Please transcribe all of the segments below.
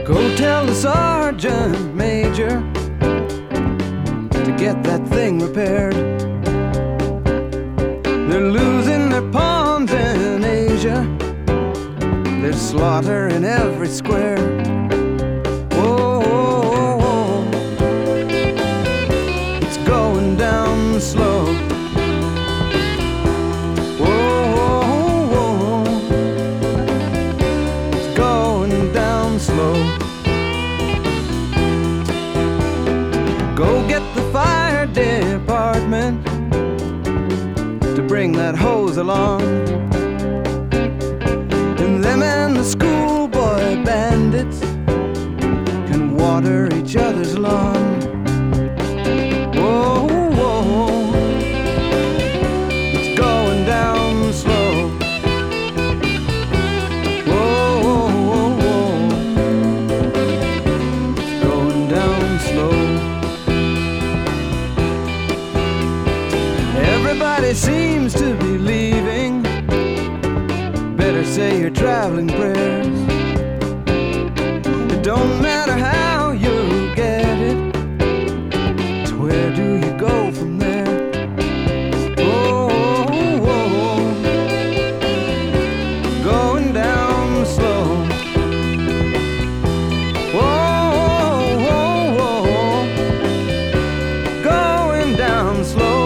Go tell the sergeant major to get that thing repaired. They're losing their pawns in Asia. There's slaughter in every square. Whoa, whoa, whoa. It's going down slow. Whoa, whoa, whoa. It's going down slow. Go get the fire department to bring that hose along. And them and the schoolboy bandits can water each other's lawn. Whoa, whoa, it's going down slow. Whoa, whoa, whoa, it's going down slow. Everybody seems to be leaving. Better say your traveling prayers. It don't matter how you get it. It's where do you go from there? Whoa, whoa, whoa. Going down slow. Whoa, whoa, whoa. Going down slow.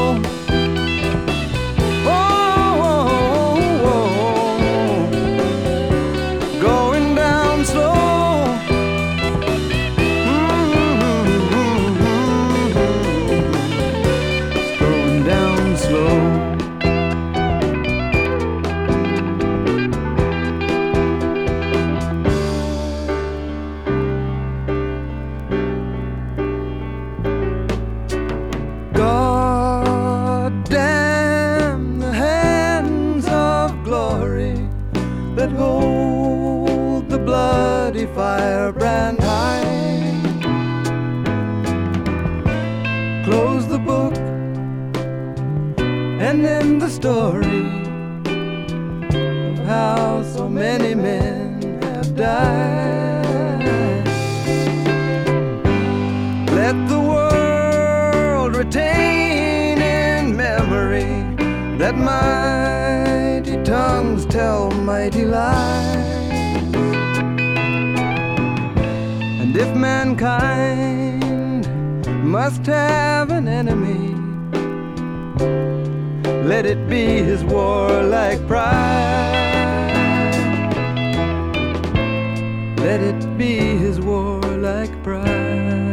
God damn the hands of glory that hold the bloody firebrand high. Close the book and end the story of how so many men have died. Let the world retain in memory that mighty tongues tell mighty lies. And if mankind must have an enemy, let it be his warlike pride. Let it be his warlike pride.